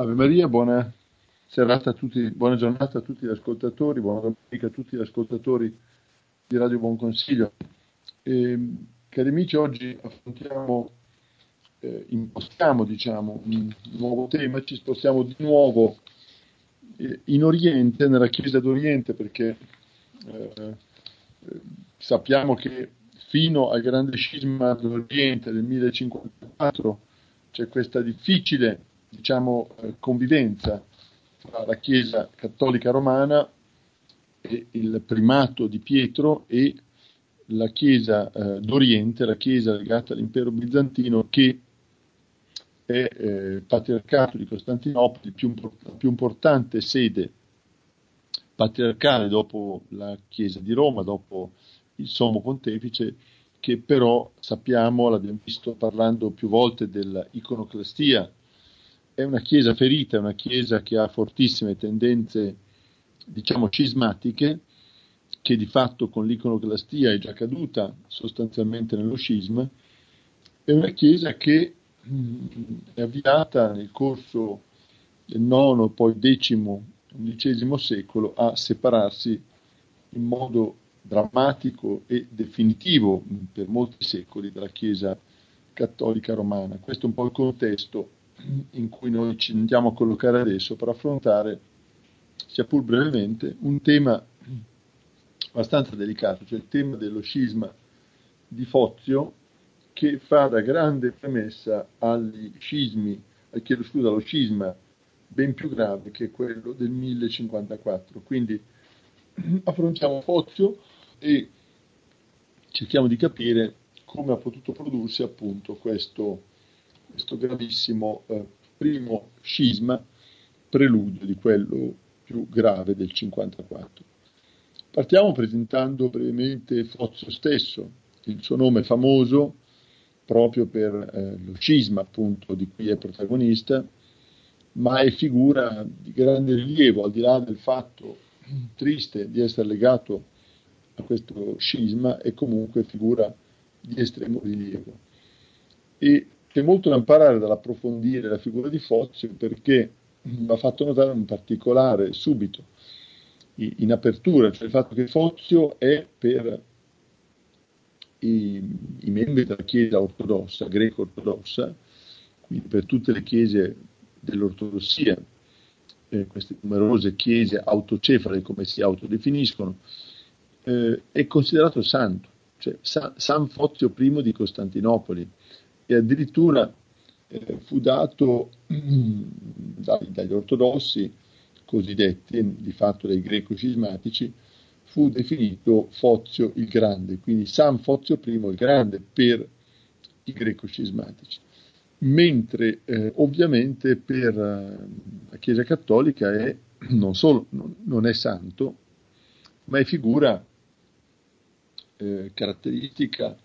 Ave Maria, buona serata a tutti, buona giornata a tutti gli ascoltatori, buona domenica a tutti gli ascoltatori di Radio Buon Consiglio. Cari amici, oggi affrontiamo, impostiamo diciamo, un nuovo tema, ci spostiamo di nuovo in Oriente, nella Chiesa d'Oriente, perché eh, sappiamo che fino al grande scisma dell'Oriente del 1054 c'è questa difficile convivenza tra la Chiesa cattolica romana e il primato di Pietro e la Chiesa d'Oriente, la Chiesa legata all'impero bizantino, che è il patriarcato di Costantinopoli, la più importante sede patriarcale dopo la Chiesa di Roma, dopo il Sommo Pontefice, che però sappiamo, l'abbiamo visto parlando più volte dell'iconoclastia, è una chiesa ferita, è una chiesa che ha fortissime tendenze, cismatiche, che di fatto con l'iconoclastia è già caduta sostanzialmente nello scisma. È una chiesa che è avviata nel corso del IX, poi X secolo a separarsi in modo drammatico e definitivo per molti secoli dalla Chiesa cattolica romana. Questo è un po' il contesto in cui noi ci andiamo a collocare adesso per affrontare, sia pur brevemente, un tema abbastanza delicato, cioè il tema dello scisma di Fozio, che fa da grande premessa allo scisma ben più grave che è quello del 1054. Quindi affrontiamo Fozio e cerchiamo di capire come ha potuto prodursi appunto questo gravissimo primo scisma, preludio di quello più grave del 54. Partiamo presentando brevemente Fozio stesso, il suo nome famoso proprio per lo scisma appunto di cui è protagonista, ma è figura di grande rilievo, al di là del fatto triste di essere legato a questo scisma, è comunque figura di estremo rilievo. E c'è molto da imparare dall'approfondire la figura di Fozio, perché va fatto notare un particolare subito, in apertura, cioè il fatto che Fozio è per i membri della Chiesa ortodossa, greco-ortodossa, quindi per tutte le chiese dell'ortodossia, queste numerose chiese autocefale, come si autodefiniscono, è considerato santo, cioè San Fozio I di Costantinopoli, e addirittura fu dato dagli ortodossi cosiddetti, di fatto dai greco-cismatici, fu definito Fozio il Grande, quindi San Fozio I il Grande per i greco-cismatici. Mentre ovviamente per la Chiesa Cattolica non è santo, ma è figura caratteristica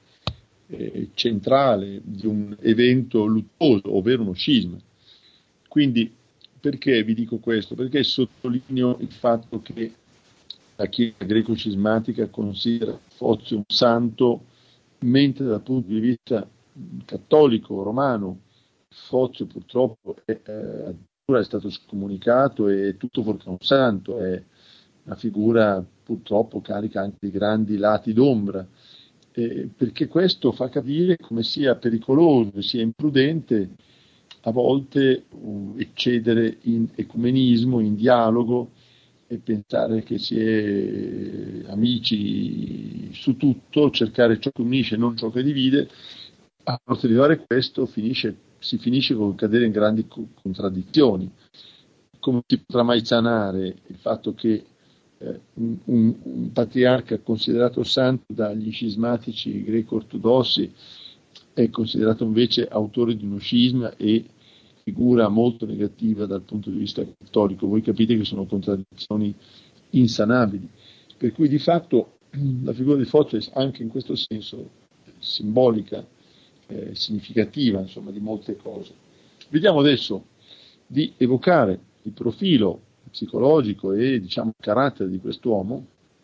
centrale di un evento luttuoso, ovvero uno scisma. Quindi perché vi dico questo? Perché sottolineo il fatto che la Chiesa greco-cismatica considera Fozio un santo, mentre dal punto di vista cattolico, romano, Fozio purtroppo addirittura è stato scomunicato e è tutto fuorché un santo, è una figura purtroppo carica anche di grandi lati d'ombra, perché questo fa capire come sia pericoloso, sia imprudente a volte eccedere in ecumenismo, in dialogo, e pensare che si è amici su tutto, cercare ciò che unisce e non ciò che divide. A forza di fare questo si finisce con cadere in grandi contraddizioni. Come si potrà mai sanare il fatto che un patriarca considerato santo dagli scismatici greco-ortodossi è considerato invece autore di uno scisma e figura molto negativa dal punto di vista cattolico? Voi capite che sono contraddizioni insanabili, per cui di fatto la figura di Fozio è anche in questo senso simbolica, significativa, insomma, di molte cose. Vediamo adesso di evocare il profilo psicologico e carattere di quest'uomo,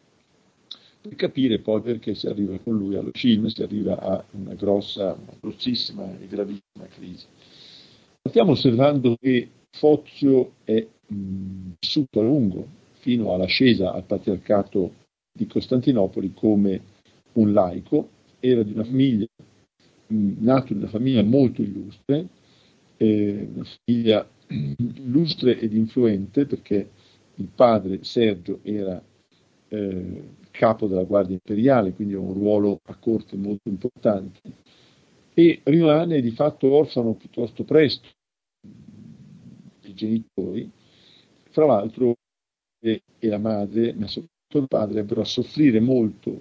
per capire poi perché si arriva con lui allo scisma, si arriva a una grossissima e gravissima crisi. Stiamo osservando che Fozio è vissuto a lungo, fino all'ascesa al patriarcato di Costantinopoli, come un laico. Era di una famiglia, nato in una famiglia molto illustre, una famiglia illustre ed influente, perché il padre Sergio era capo della Guardia Imperiale, quindi ha un ruolo a corte molto importante, e rimane di fatto orfano piuttosto presto dei genitori. Fra l'altro e la madre, ma soprattutto il padre, ebbero a soffrire molto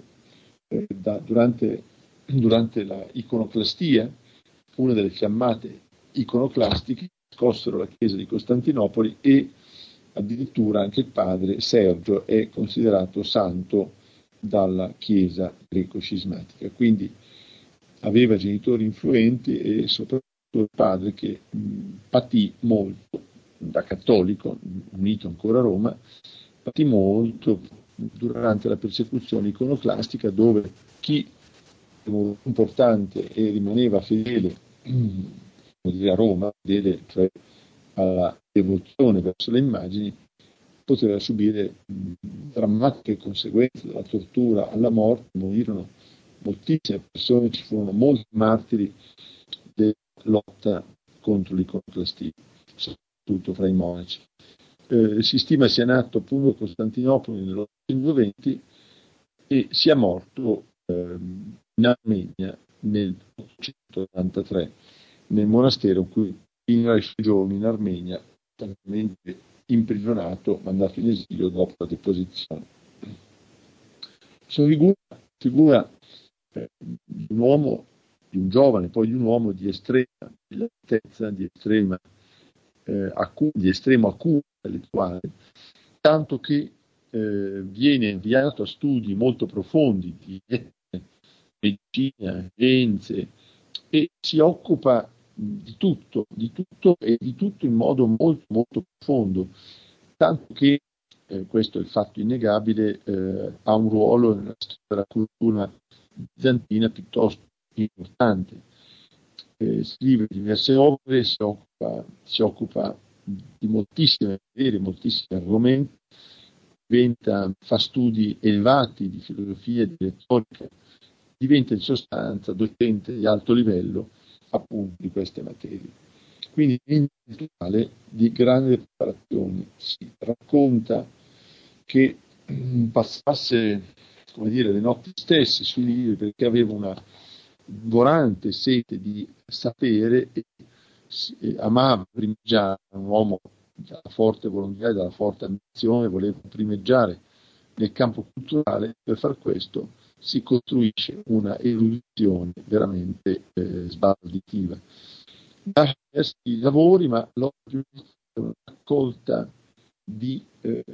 durante la iconoclastia, una delle fiammate iconoclastiche che scossero la chiesa di Costantinopoli, e addirittura anche il padre Sergio è considerato santo dalla chiesa greco-scismatica. Quindi aveva genitori influenti e soprattutto il padre che patì molto da cattolico, unito ancora a Roma, patì molto durante la persecuzione iconoclastica, dove chi era molto importante e rimaneva fedele a Roma, fedele cioè alla devozione verso le immagini, poteva subire drammatiche conseguenze, dalla tortura alla morte. Morirono moltissime persone, ci furono molti martiri della lotta contro l'iconoclastia, soprattutto fra i monaci. Si stima sia nato appunto a Costantinopoli nell'820 e sia morto in Armenia nel 893, nel monastero in cui finirà i suoi giorni in Armenia, totalmente imprigionato, mandato in esilio dopo la deposizione. Sono figura di un uomo, di un giovane, poi di un uomo di estrema brillantezza, di estremo acuto intellettuale, tanto che viene inviato a studi molto profondi di medicina, scienze, e si occupa di tutto e di tutto in modo molto molto profondo, tanto che questo è il fatto innegabile, ha un ruolo nella storia della cultura bizantina piuttosto importante. Scrive diverse opere, si occupa di moltissime materie, moltissimi argomenti, fa studi elevati di filosofia e di retorica, diventa in sostanza docente di alto livello appunto di queste materie. Quindi in totale di grandi preparazioni. Si racconta che passasse, come dire, le notti stesse sui libri, perché aveva una vorante sete di sapere e amava primeggiare, un uomo dalla forte volontà e dalla forte ambizione, voleva primeggiare nel campo culturale. Per far questo si costruisce una erudizione veramente sbalorditiva. Lascia diversi lavori, ma l'opera è una raccolta di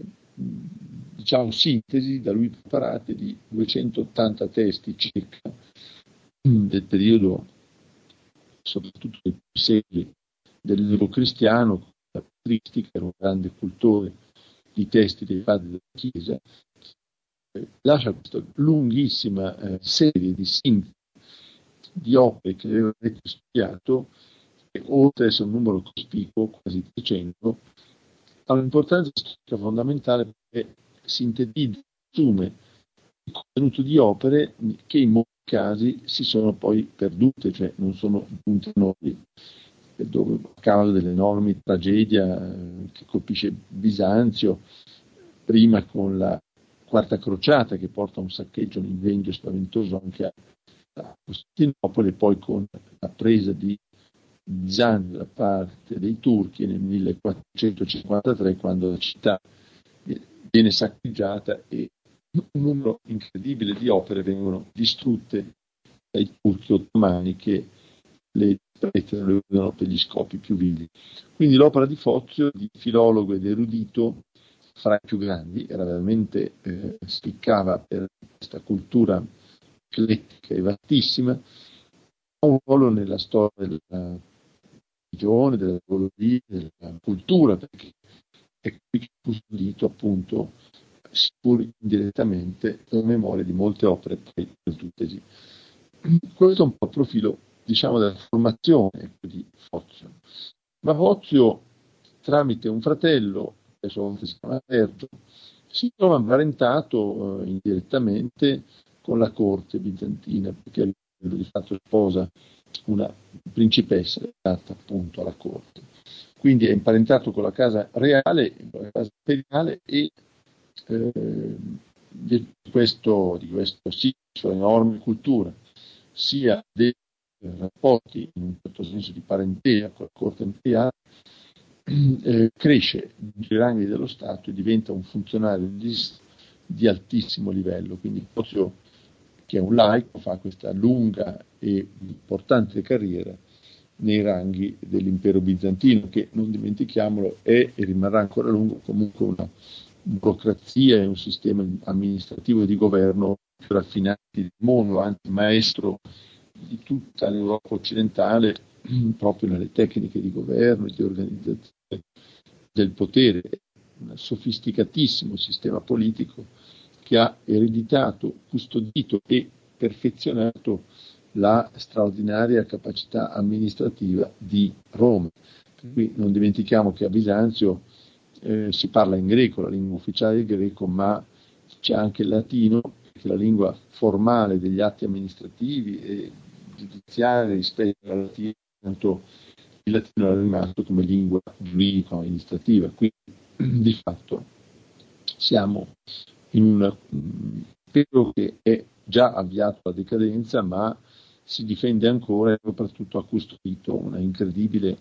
sintesi da lui preparate di 280 testi circa del periodo, soprattutto dei secoli del neocristiano, Patristi, che era un grande cultore di testi dei padri della Chiesa. Lascia questa lunghissima serie di sintesi di opere che aveva studiato, e oltre ad essere un numero cospicuo, quasi 300, ha un'importanza storica fondamentale perché sintetizza, assume il contenuto di opere che in molti casi si sono poi perdute, cioè non sono giunte a noi, dove a causa dell'enorme tragedia che colpisce Bisanzio, prima con la Quarta Crociata che porta a un saccheggio, un incendio spaventoso anche a Costantinopoli, e poi con la presa di Bisanzio da parte dei turchi nel 1453, quando la città viene saccheggiata e un numero incredibile di opere vengono distrutte dai turchi ottomani, che le usano per gli scopi più vili. Quindi l'opera di Fozio, di filologo ed erudito, fra i più grandi, era veramente spiccava per questa cultura eclettica e vastissima, ha un ruolo nella storia della religione, della teologia, della cultura, perché è qui che fu sentito appunto, seppur indirettamente, la memoria di molte opere poi perdutesi. Questo è un po' il profilo, diciamo, della formazione di Fozio. Ma Fozio tramite un fratello, che a sua volta si chiama Alberto, si trova imparentato indirettamente con la corte bizantina, perché lui di fatto sposa una principessa legata appunto alla corte. Quindi è imparentato con la casa reale, con la casa imperiale, e di questo sì, sua enorme cultura, sia dei rapporti in un certo senso di parentea con la corte imperiale, cresce nei ranghi dello Stato e diventa un funzionario di altissimo livello, quindi proprio che è un laico, fa questa lunga e importante carriera nei ranghi dell'impero bizantino, che non dimentichiamolo è e rimarrà ancora a lungo comunque una burocrazia e un sistema amministrativo e di governo più raffinati del mondo, anzi maestro di tutta l'Europa occidentale proprio nelle tecniche di governo e di organizzazione del potere, un sofisticatissimo sistema politico che ha ereditato, custodito e perfezionato la straordinaria capacità amministrativa di Roma. Qui non dimentichiamo che a Bisanzio si parla in greco, la lingua ufficiale è il greco, ma c'è anche il latino, che è la lingua formale degli atti amministrativi e giudiziari rispetto al latino, tanto il latino era rimasto come lingua giuridica amministrativa. Quindi di fatto siamo in un periodo che è già avviato alla decadenza, ma si difende ancora e soprattutto ha custodito un incredibile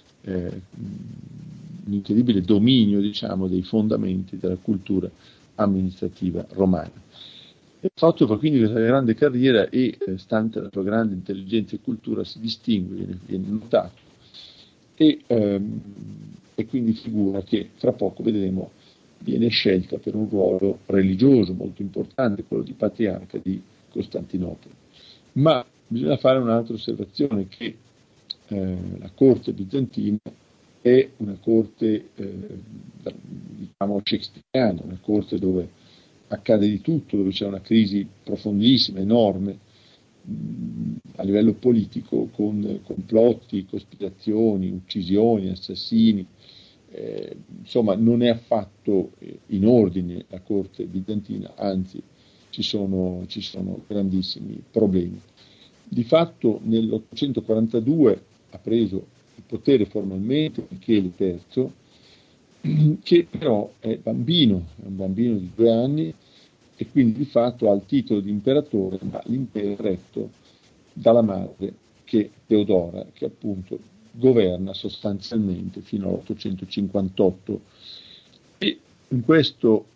dominio, diciamo, dei fondamenti della cultura amministrativa romana. Ha fatto quindi questa grande carriera e, stante la sua grande intelligenza e cultura, si distingue, viene notato, e quindi figura che fra poco vedremo viene scelta per un ruolo religioso molto importante, quello di patriarca di Costantinopoli. Ma bisogna fare un'altra osservazione, che la corte bizantina è una corte diciamo shakespeariana, una corte dove accade di tutto, dove c'è una crisi profondissima, enorme a livello politico, con complotti, cospirazioni, uccisioni, assassini. Insomma, non è affatto in ordine la corte bizantina, anzi ci sono grandissimi problemi. Di fatto nell'842 ha preso il potere formalmente Michele III, che però è un bambino di 2 anni, e quindi di fatto ha il titolo di imperatore, ma l'impero è retto dalla madre, che è Teodora, che appunto governa sostanzialmente fino all'858. E in questo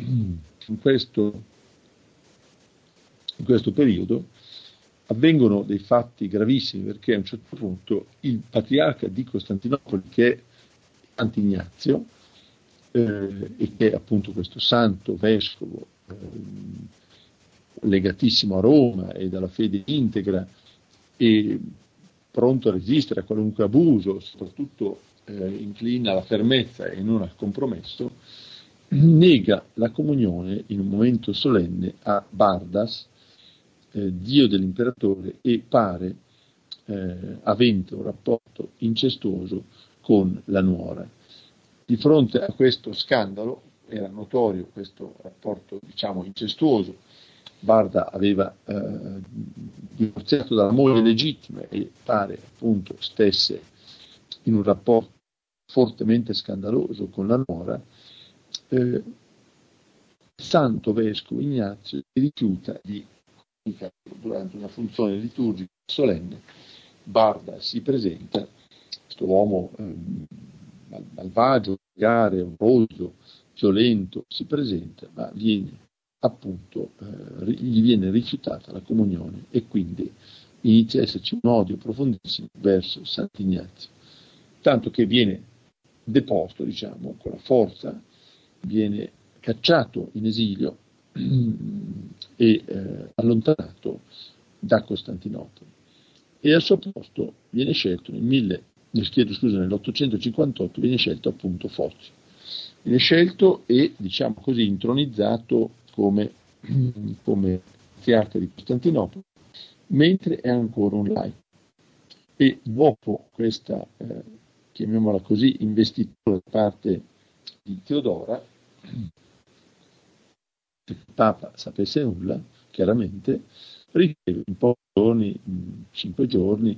periodo avvengono dei fatti gravissimi, perché a un certo punto il patriarca di Costantinopoli, che è Sant'Ignazio, e che è appunto questo santo vescovo legatissimo a Roma e dalla fede integra e pronto a resistere a qualunque abuso, soprattutto inclina alla fermezza e non al compromesso, nega la comunione in un momento solenne a Bardas, dio dell'imperatore, e pare avente un rapporto incestuoso con la nuora. Di fronte a questo scandalo, era notorio questo rapporto, diciamo, incestuoso, Barda aveva divorziato dalla moglie legittima e pare appunto stesse in un rapporto fortemente scandaloso con la nuora. Il santo vescovo Ignazio si rifiuta di, durante una funzione liturgica solenne, Barda si presenta, questo uomo malvagio, rozzo, violento, si presenta, ma viene appunto gli viene rifiutata la comunione, e quindi inizia a esserci un odio profondissimo verso Sant'Ignazio, tanto che viene deposto, diciamo, con la forza, viene cacciato in esilio e allontanato da Costantinopoli, e al suo posto viene scelto nell'858 viene scelto appunto Fozio. Viene scelto e, diciamo così, intronizzato come patriarca di Costantinopoli, mentre è ancora un laico. E dopo questa chiamiamola così, investitura da parte di Teodora, se il Papa sapesse nulla, chiaramente, riceve in pochi giorni, in 5 giorni,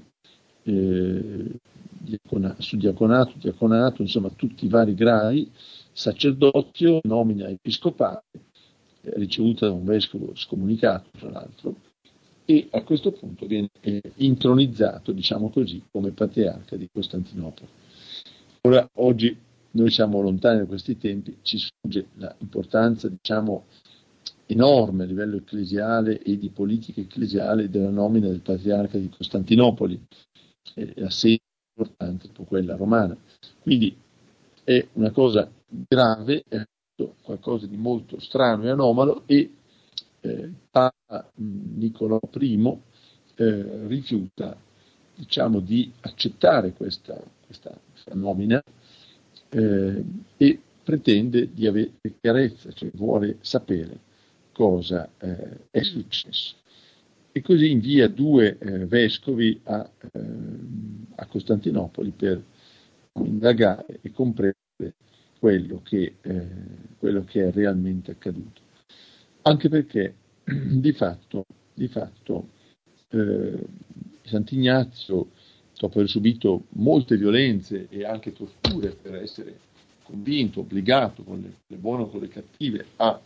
su diaconato, insomma tutti i vari gradi, sacerdozio, nomina episcopale, ricevuta da un vescovo scomunicato, tra l'altro, e a questo punto viene intronizzato, diciamo così, come patriarca di Costantinopoli. Ora, oggi noi siamo lontani da questi tempi, ci sfugge l'importanza, diciamo, enorme a livello ecclesiale e di politica ecclesiale della nomina del patriarca di Costantinopoli, la sede importante, tipo quella romana. Quindi è una cosa grave, è qualcosa di molto strano e anomalo, e Papa Nicolò I rifiuta, diciamo, di accettare questa nomina e pretende di avere chiarezza, cioè vuole sapere cosa è successo. E così invia 2 vescovi a Costantinopoli per indagare e comprendere quello che è realmente accaduto. Anche perché di fatto Sant'Ignazio, dopo aver subito molte violenze e anche torture per essere convinto, obbligato, con le buone o con le cattive, a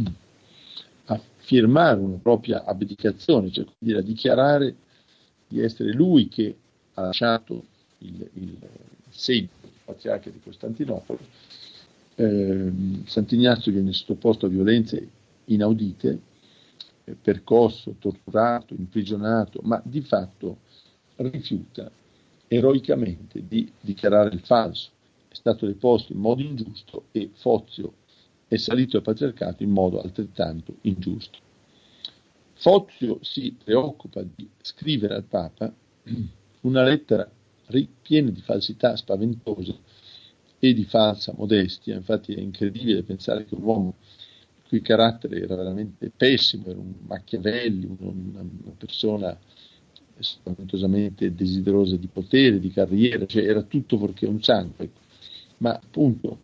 firmare una propria abdicazione, cioè quindi a dichiarare di essere lui che ha lasciato il seguito del patriarca di Costantinopoli, Sant'Ignazio viene sottoposto a violenze inaudite, percosso, torturato, imprigionato, ma di fatto rifiuta eroicamente di dichiarare il falso. È stato deposto in modo ingiusto e Fozio è salito al patriarcato in modo altrettanto ingiusto. Fozio si preoccupa di scrivere al Papa una lettera piena di falsità spaventose e di falsa modestia. Infatti è incredibile pensare che un uomo il cui carattere era veramente pessimo, era un Machiavelli, una persona spaventosamente desiderosa di potere, di carriera, cioè era tutto fuorché un santo. Ma appunto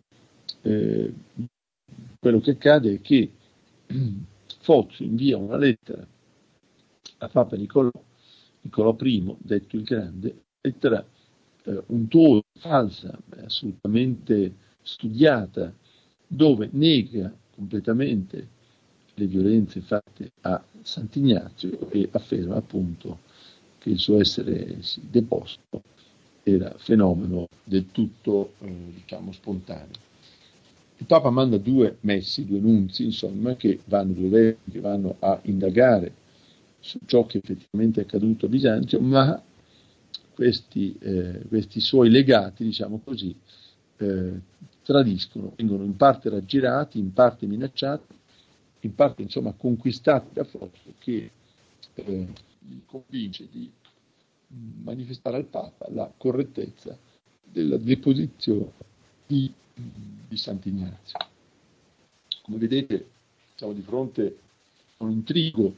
quello che accade è che Fozio invia una lettera a Papa Nicolò I, detto il Grande, lettera un tono falsa, assolutamente studiata, dove nega completamente le violenze fatte a Sant'Ignazio e afferma appunto che il suo essere deposto era fenomeno del tutto diciamo spontaneo. Il Papa manda 2 messi, 2 nunzi, insomma, che vanno a indagare su ciò che effettivamente è accaduto a Bisanzio, ma questi suoi legati, diciamo così, tradiscono, vengono in parte raggirati, in parte minacciati, in parte insomma conquistati da Fozio, che li convince di manifestare al Papa la correttezza della deposizione di Sant'Ignazio. Come vedete siamo di fronte a un intrigo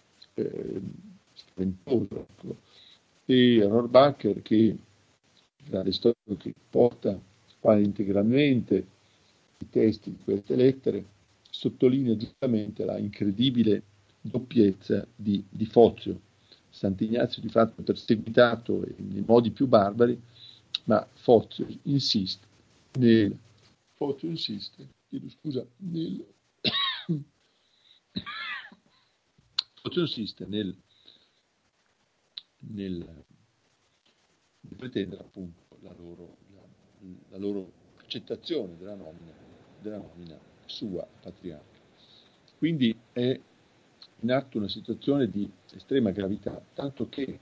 spaventoso, ecco. E Rohrbacher, che grande storico che porta quasi integralmente i testi di queste lettere, sottolinea giustamente la incredibile doppiezza di Fozio. Sant'Ignazio di fatto è perseguitato nei modi più barbari, ma Fozio insiste nel pretendere appunto la loro accettazione della nomina sua patriarca. Quindi è in atto una situazione di estrema gravità, tanto che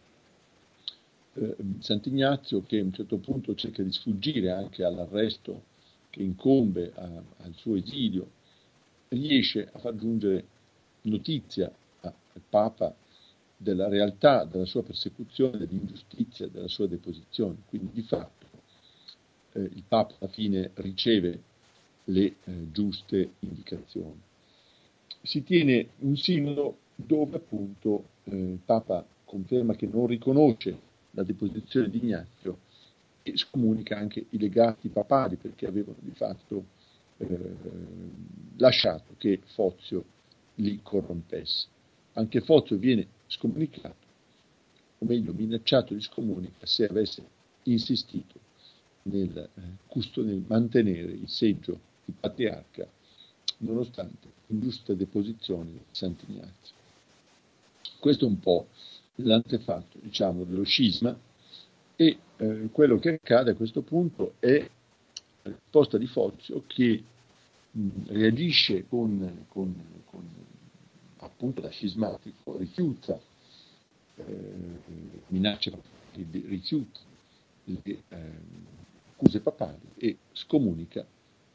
Sant'Ignazio, che a un certo punto cerca di sfuggire anche all'arresto che incombe al suo esilio, riesce a far giungere notizia al Papa della realtà della sua persecuzione, dell'ingiustizia della sua deposizione. Quindi di fatto il Papa alla fine riceve le giuste indicazioni. Si tiene un sinodo dove appunto il Papa conferma che non riconosce la deposizione di Ignazio e scomunica anche i legati papali, perché avevano di fatto lasciato che Fozio li corrompesse. Anche Fozio viene scomunicato, o meglio minacciato di scomunica, se avesse insistito nel mantenere il seggio di patriarca nonostante l'ingiusta deposizione di Sant'Ignazio. Questo è un po' l'antefatto, diciamo, dello scisma, e quello che accade a questo punto è la risposta di Fozio, che reagisce con appunto da scismatico, rifiuta minacce papali, rifiuta le accuse papali e scomunica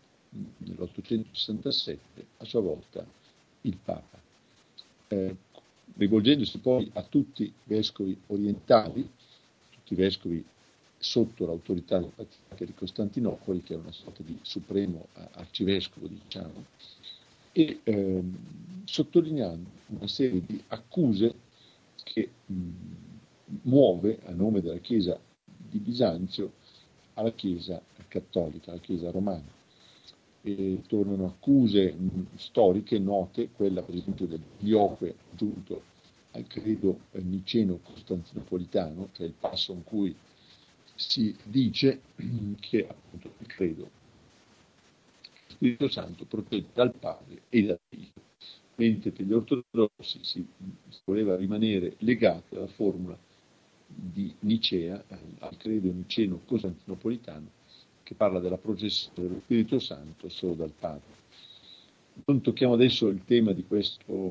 nell'867 a sua volta il Papa, rivolgendosi poi a tutti i vescovi orientali, tutti i vescovi sotto l'autorità del patriarca di Costantinopoli, che era una sorta di supremo arcivescovo, diciamo, e sottolineando una serie di accuse che muove a nome della Chiesa di Bisanzio alla Chiesa cattolica, alla Chiesa romana. E tornano accuse storiche note, quella per esempio del Dioque giunto al credo niceno-costantinopolitano, cioè il passo in cui si dice che appunto il credo Spirito Santo procede dal Padre e da Dio, mentre per gli ortodossi si voleva rimanere legati alla formula di Nicea, al credo niceno-costantinopolitano, che parla della processione dello Spirito Santo solo dal Padre. Non tocchiamo adesso il tema di questo,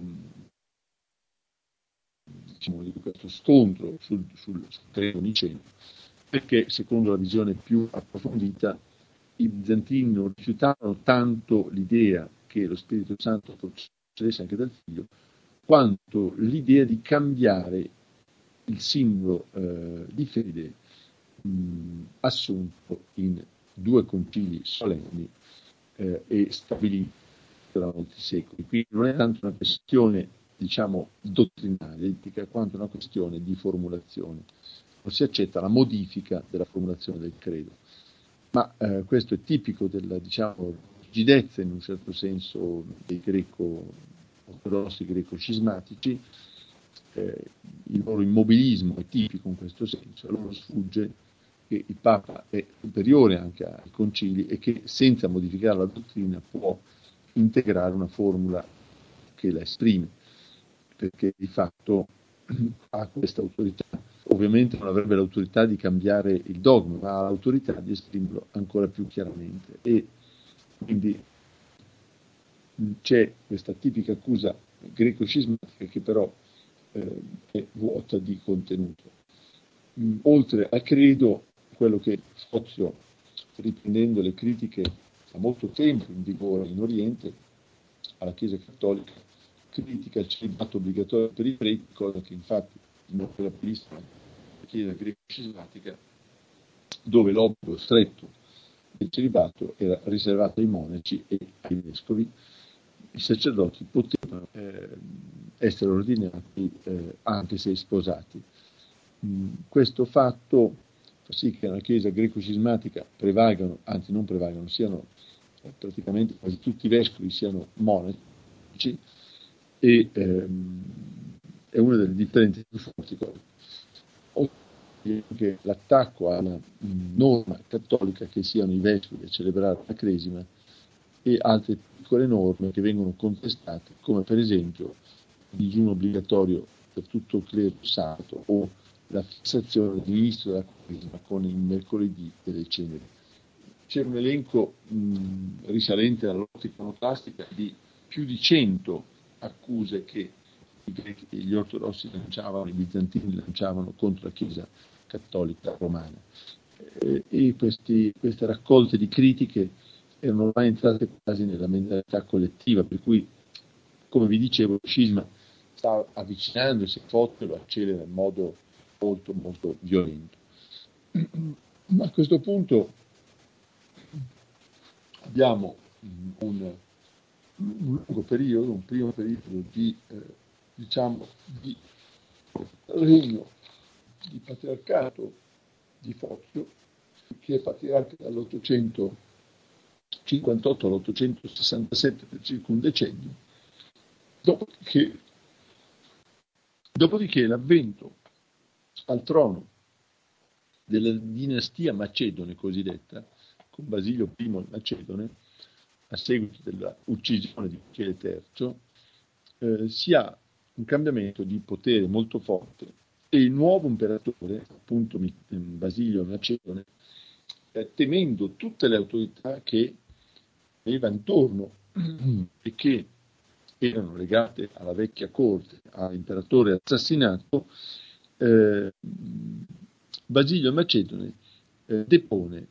diciamo, di questo scontro sul credo niceno, perché secondo la visione più approfondita i bizantini non rifiutavano tanto l'idea che lo Spirito Santo procedesse anche dal Figlio, quanto l'idea di cambiare il simbolo di fede assunto in 2 concili solenni e stabiliti da molti secoli. Quindi non è tanto una questione, diciamo, dottrinale, etica, quanto una questione di formulazione. Non si accetta la modifica della formulazione del credo. Ma questo è tipico della, diciamo, rigidezza in un certo senso dei greco-ortodossi, greco-scismatici. Il loro immobilismo è tipico in questo senso, a loro sfugge che il Papa è superiore anche ai concili e che senza modificare la dottrina può integrare una formula che la esprime, perché di fatto ha questa autorità. Ovviamente non avrebbe l'autorità di cambiare il dogma, ma ha l'autorità di esprimerlo ancora più chiaramente. E quindi c'è questa tipica accusa greco-scismatica che però è vuota di contenuto. Oltre al credo, quello che Fozio, riprendendo le critiche da molto tempo in vigore in Oriente alla Chiesa cattolica, critica il celibato obbligatorio per i preti, cosa che infatti non era prevista nella Chiesa greco-scismatica, dove l'obbligo stretto del celibato era riservato ai monaci e ai vescovi. I sacerdoti potevano essere ordinati anche se sposati. Questo fatto fa sì che nella Chiesa greco-scismatica prevalgano, anzi non prevalgano, siano praticamente quasi tutti i vescovi siano monaci, e è una delle differenze più forti. Anche l'attacco alla norma cattolica che siano i vescovi a celebrare la Cresima e altre piccole norme che vengono contestate, come per esempio il digiuno obbligatorio per tutto il clero sabato o la fissazione dell'inizio della Quaresima con il mercoledì delle ceneri. C'è un elenco risalente all'ottica iconoclastica di più di 100 accuse che gli ortodossi lanciavano, i bizantini lanciavano contro la Chiesa cattolica romana. E queste raccolte di critiche erano ormai entrate quasi nella mentalità collettiva, per cui, come vi dicevo, il scisma sta avvicinandosi a Fozio e lo accelera in modo molto molto violento. Ma a questo punto abbiamo un lungo periodo, un primo periodo di regno di patriarcato di Fozio, che è patriarca dall'858 all'867 per circa un decennio, dopodiché l'avvento al trono della dinastia macedone cosiddetta, con Basilio I il Macedone, a seguito della uccisione di Michele III, si ha un cambiamento di potere molto forte e il nuovo imperatore, appunto Basilio il Macedone, temendo tutte le autorità che aveva intorno e che erano legate alla vecchia corte, all'imperatore assassinato, Basilio il Macedone depone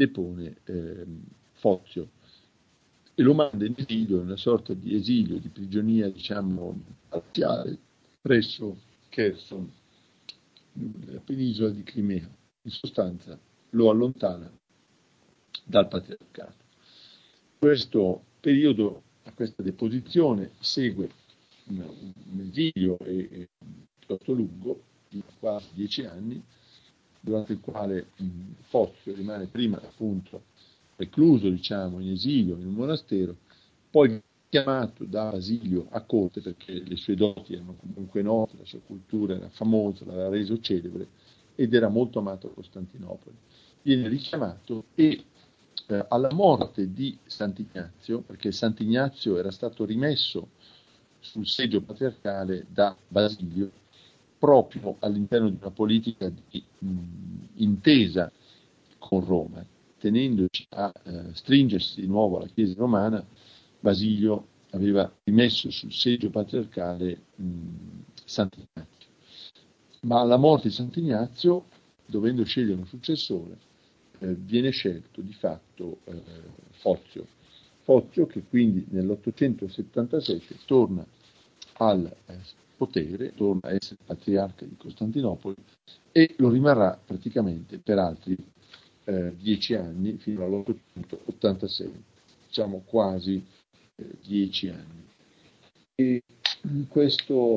Fozio e lo manda in esilio, in una sorta di esilio, di prigionia, diciamo, parziale, presso Cherson, nella penisola di Crimea. In sostanza lo allontana dal patriarcato. Questo periodo, a questa deposizione, segue un esilio piuttosto lungo, di quasi 10 anni, durante il quale Fozio rimane prima appunto recluso, diciamo, in esilio in un monastero, poi chiamato da Basilio a corte perché le sue doti erano comunque note, la sua cultura era famosa, l'aveva reso celebre ed era molto amato a Costantinopoli. Viene richiamato e alla morte di Sant'Ignazio, perché Sant'Ignazio era stato rimesso sul seggio patriarcale da Basilio proprio all'interno di una politica di intesa con Roma, tenendoci a stringersi di nuovo alla Chiesa romana. Basilio aveva rimesso sul seggio patriarcale Sant'Ignazio, ma alla morte di Sant'Ignazio, dovendo scegliere un successore, viene scelto di fatto Fozio, che quindi nell'877 torna al potere, torna a essere patriarca di Costantinopoli e lo rimarrà praticamente per altri 10 anni, fino all'886, diciamo quasi 10 anni. E questo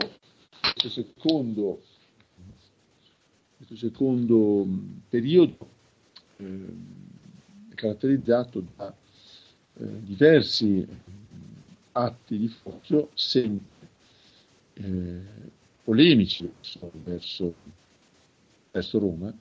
secondo periodo è caratterizzato da diversi atti di Fozio, sempre polemici verso Roma,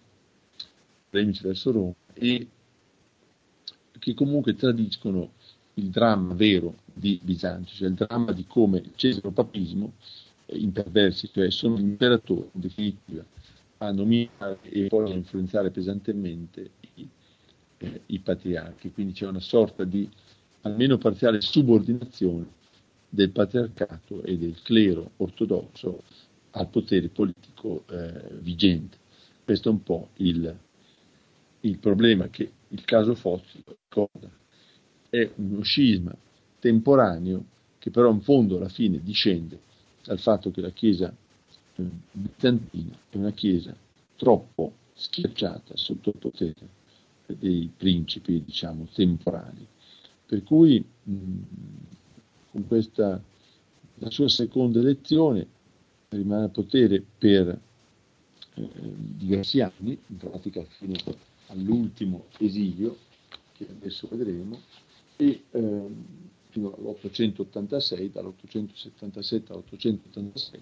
e che comunque tradiscono il dramma vero di Bisanzio, cioè il dramma di come il cesaropapismo imperversi, cioè sono gli imperatori in definitiva a nominare e poi a influenzare pesantemente i patriarchi, quindi c'è una sorta di almeno parziale subordinazione del patriarcato e del clero ortodosso al potere politico vigente. Questo è un po' il problema che il caso Fozio ricorda. È uno scisma temporaneo che però in fondo alla fine discende dal fatto che la Chiesa bizantina è una Chiesa troppo schiacciata sotto il potere dei principi, diciamo, temporanei. Per cui con questa, la sua seconda elezione, rimane al potere per diversi anni, in pratica fino all'ultimo esilio, che adesso vedremo, e fino all'886, dall'877 all'886,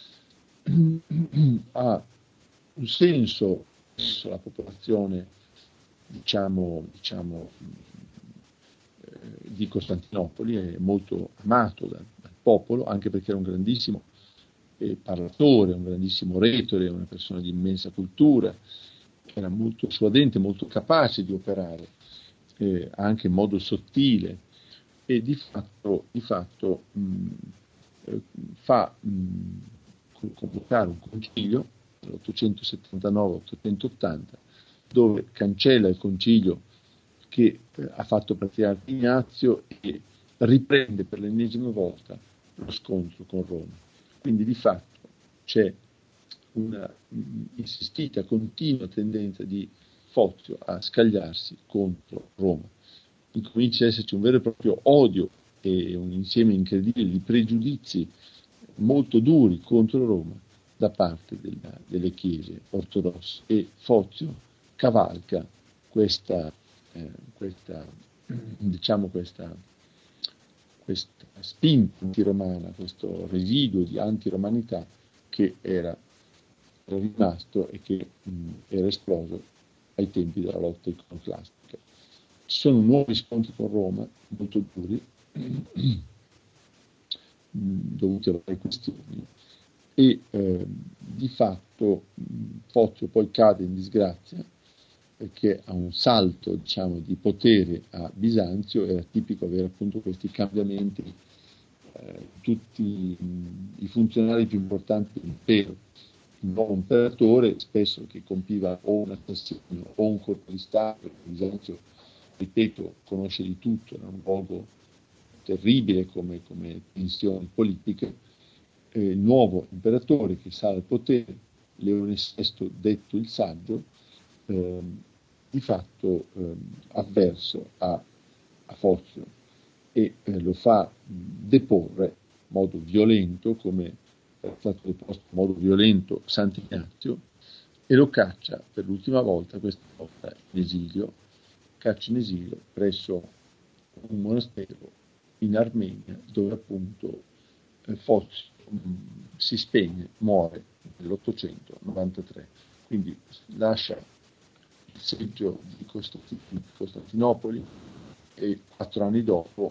ha un senso verso la popolazione, diciamo di Costantinopoli, è molto amato dal popolo, anche perché era un grandissimo parlatore, un grandissimo retore, una persona di immensa cultura, era molto suadente, molto capace di operare anche in modo sottile, e di fatto fa convocare un concilio nell'879-880 dove cancella il concilio che ha fatto patriarca Ignazio e riprende per l'ennesima volta lo scontro con Roma. Quindi di fatto c'è una insistita, continua tendenza di Fozio a scagliarsi contro Roma. Incomincia ad esserci un vero e proprio odio e un insieme incredibile di pregiudizi molto duri contro Roma da parte delle chiese ortodosse, e Fozio cavalca questa, questa, diciamo questa spinta antiromana, questo residuo di antiromanità che era rimasto e che era esploso ai tempi della lotta iconoclastica. Ci sono nuovi scontri con Roma, molto duri, dovuti a varie questioni, e di fatto Fozio poi cade in disgrazia perché a un salto, diciamo, di potere a Bisanzio era tipico avere appunto questi cambiamenti, tutti i funzionari più importanti dell'impero. Il nuovo imperatore spesso che compiva o un assassinio o un colpo di Stato. Bisanzio, ripeto, conosce di tutto, era un luogo terribile come tensioni politiche. Il nuovo imperatore che sale al potere, Leone VI detto il Saggio, di fatto avverso a Fozio e lo fa deporre in modo violento, come è stato deposto in modo violento Sant'Ignazio, e lo caccia per l'ultima volta, questa volta in esilio, presso un monastero in Armenia, dove appunto Fozio si spegne, muore nell'893, quindi lascia il seggio di Costantinopoli e 4-5 anni dopo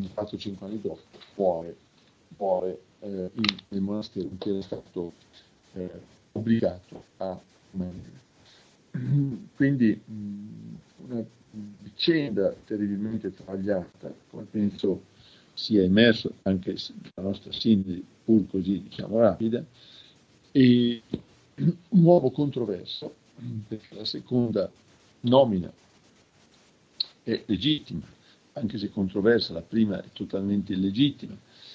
muore nel monastero in cui era stato obbligato a rimanere. Quindi una vicenda terribilmente travagliata, come penso sia emerso anche dalla nostra sintesi, pur così diciamo rapida, e un uomo controverso, perché la seconda nomina è legittima, anche se controversa, la prima è totalmente illegittima.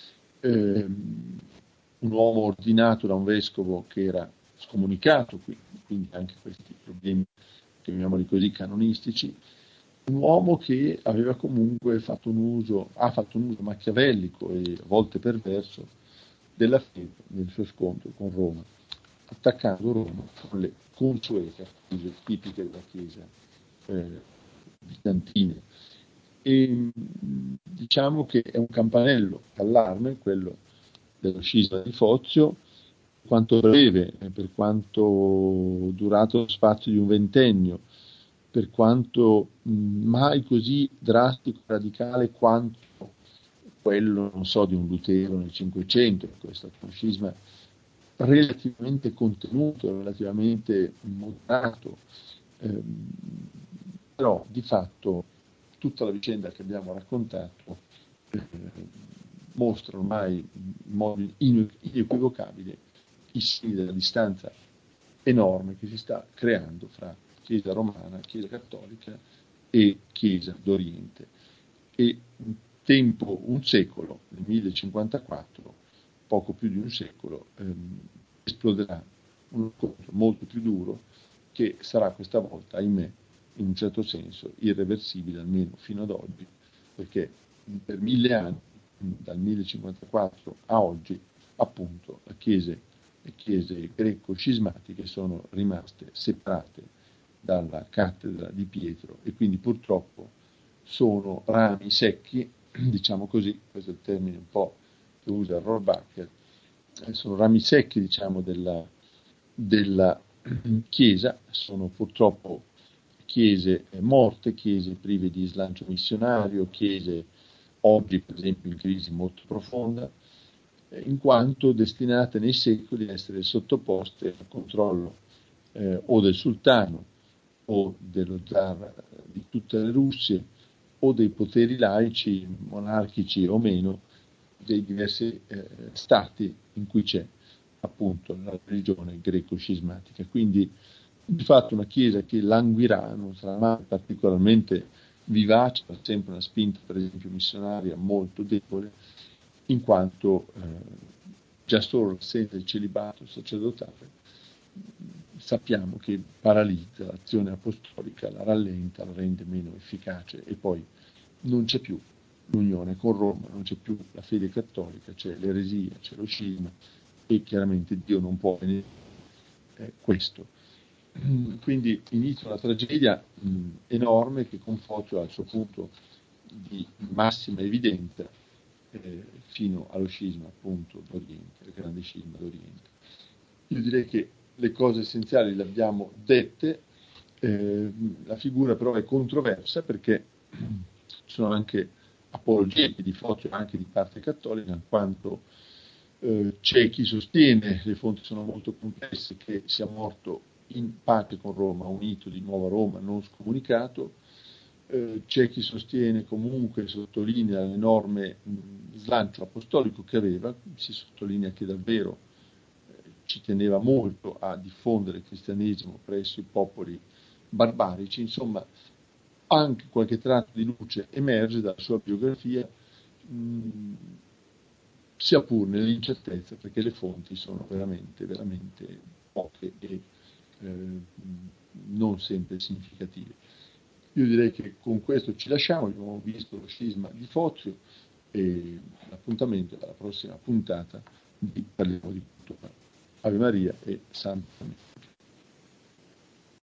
Un uomo ordinato da un vescovo che era scomunicato, quindi anche questi problemi, chiamiamoli così, canonistici, un uomo che aveva comunque ha fatto un uso machiavellico e a volte perverso della fede nel suo scontro con Roma, attaccando Roma con le consuete accuse tipiche della Chiesa bizantina. E diciamo che è un campanello d'allarme quello dello scisma di Fozio, quanto breve, per quanto durato lo spazio di un ventennio, per quanto mai così drastico e radicale quanto quello, non so, di un Lutero nel Cinquecento. Questo è uno scisma relativamente contenuto, relativamente moderato, però di fatto tutta la vicenda che abbiamo raccontato mostra ormai in modo inequivocabile i segni della distanza enorme che si sta creando fra Chiesa romana, Chiesa cattolica e Chiesa d'Oriente. E un secolo, nel 1054, poco più di un secolo, esploderà un incontro molto più duro che sarà questa volta, ahimè, in un certo senso irreversibile, almeno fino ad oggi, perché per 1000 anni, dal 1054 a oggi, appunto, le chiese greco-scismatiche sono rimaste separate dalla cattedra di Pietro e quindi purtroppo sono rami secchi, diciamo così, questo è il termine un po' che usa Rohrbacher, sono rami secchi, diciamo, della Chiesa, sono purtroppo chiese morte, chiese prive di slancio missionario, chiese oggi per esempio in crisi molto profonda, in quanto destinate nei secoli a essere sottoposte al controllo o del sultano o dello zar di tutte le Russie o dei poteri laici, monarchici o meno, dei diversi stati in cui c'è appunto la religione greco-scismatica. Quindi di fatto una Chiesa che languirà, non sarà mai particolarmente vivace, ha sempre una spinta per esempio missionaria molto debole, in quanto già solo l'assenza del celibato sacerdotale sappiamo che paralizza l'azione apostolica, la rallenta, la rende meno efficace e poi non c'è più l'unione con Roma, non c'è più la fede cattolica, c'è c'è lo scisma e chiaramente Dio non può vedere questo. quindi inizia una tragedia enorme che con Fozio ha il suo punto di massima evidenza fino allo scisma appunto d'Oriente, il grande scisma d'Oriente. Io direi che le cose essenziali le abbiamo dette, la figura però è controversa perché ci sono anche apologeti di Fozio anche di parte cattolica, in quanto c'è chi sostiene, le fonti sono molto complesse, che sia morto in pace con Roma, unito di nuovo a Roma, non scomunicato. C'è chi sostiene comunque, sottolinea l'enorme slancio apostolico che aveva, si sottolinea che davvero ci teneva molto a diffondere il cristianesimo presso i popoli barbarici, insomma anche qualche tratto di luce emerge dalla sua biografia, sia pur nell'incertezza, perché le fonti sono veramente, veramente poche e non sempre significative. Io direi che con questo ci lasciamo, abbiamo visto lo scisma di Fozio e l'appuntamento è alla prossima puntata di Parliamo di Cultura. Ave Maria e Santa